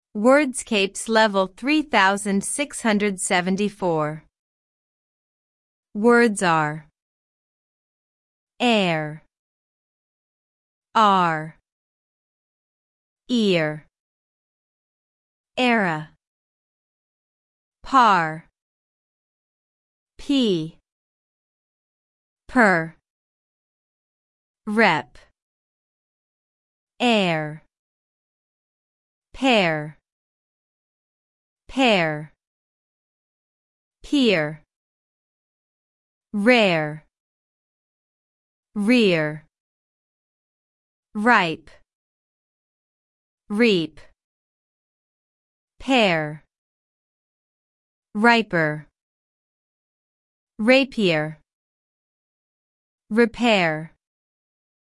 Wordscapes level 3674. Words are air, are, ear, era, par, p, per, rep, air, pair, pair, peer, rare, rear, ripe, reap, pair, riper, rapier, repair,